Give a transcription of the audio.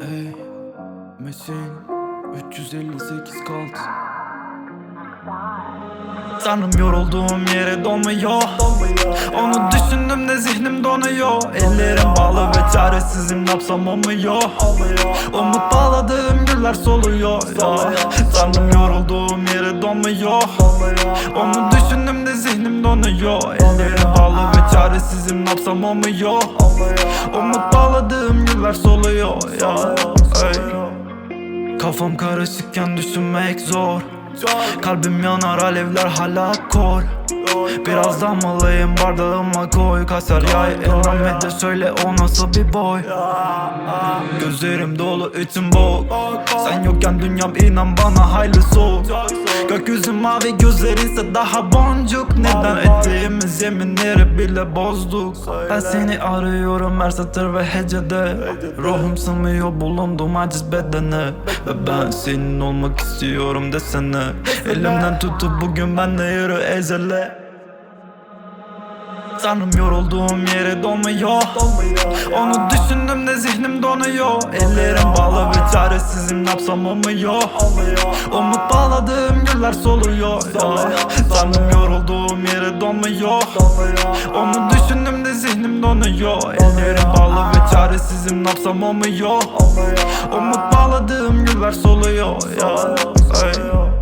Ey Mesin 358 kaldı. Tanrım yorulduğum yere dolmuyor. Onu düşündüğümde zihnim donuyor. Ellerim bağlı ve çaresizim, ne yapsam olmuyor. Umut bağladığım güller soluyor ya. Tanrım yorulduğum yere dolmuyor. Onu düşündüğümde zihnim donuyor. Ellerim bağlı ve çaresizim, ne yapsam olmuyor. Umut bağladığım güller soluyor ya. Kafam karışıkken düşünmek zor. Kalbim yanar, alevler hala kor. Biraz damlalayayım bardağıma koy. Kasar yay Emre de söyle o nasıl bir boy. Gözlerim dolu içim boğuk. Sen yokken dünyam inan bana hayli soğuk. Gökyüzü mavi, gözlerinse daha boncuk. Neden ettiğimiz yeminleri bile bozduk. Ben seni arıyorum her satır ve hecede. Ruhum sığmıyor bulunduğum aciz bedene. Ve ben senin olmak istiyorum desene. Elimden tutup bugün benle yürü ezele. Tanrım yorulduğum yere dolmuyor. Onu düşündüğümde zihnim donuyor. Ellerim bağlı ve çaresizim, ne yapsam olmuyor. Umut bağladığım güller soluyor ya. Tanrım yorulduğum yere dolmuyor. Onu düşündüğümde zihnim donuyor. Ellerim bağlı ve çaresizim, ne yapsam olmuyor. Umut bağladığım güller soluyor ya.